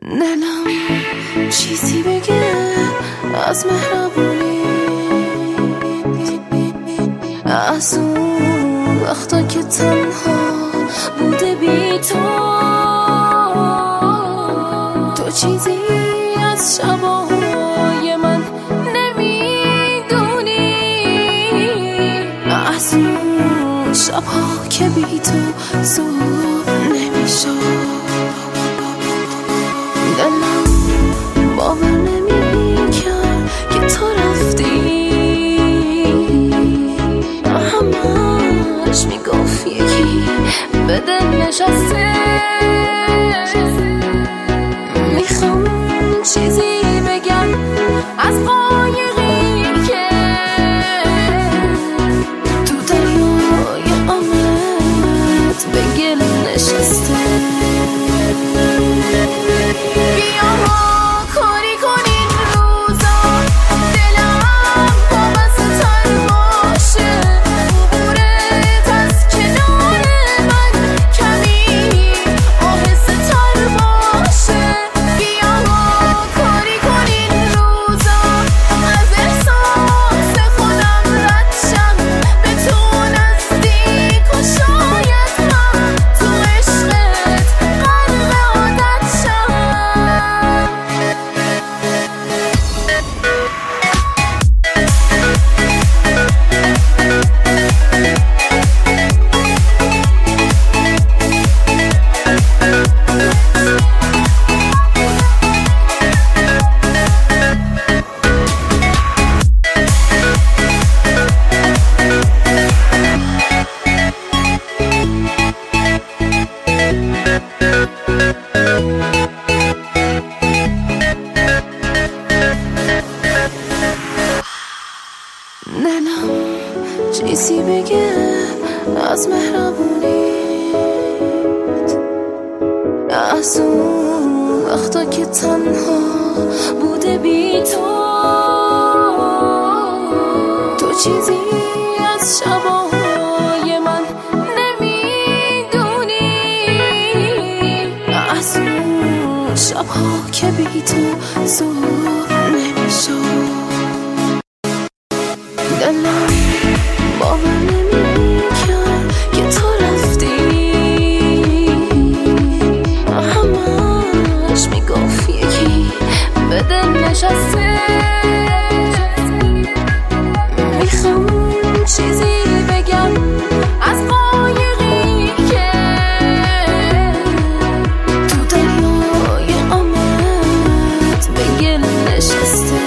دلم چیزی بگه از مهربونی، از اون وقتا که تنها بوده بی تو چیزی از شبای من نمیدونی، از اون شبها که بی تو صبح نمیشد. دلم باور نمیکرد که تو رفتی، همش میگفت یکی به دل نشسته. میخوام چیزی بگم از قایقی که تو دریای عمرت به گل نشسته. دلم چیزی بگه از مهربونیت، از اون وقتا که تنها بوده بی تو چیزی از شبای من نمیدونی، از اون شبها که بی تو صبح نمیشد. دلم باور نمیکرد که تو رفتی، همش میگفت یکی به دل نشسته. میخوام چیزی بگم از قایقی که تو دریای عمرت به گل نشسته.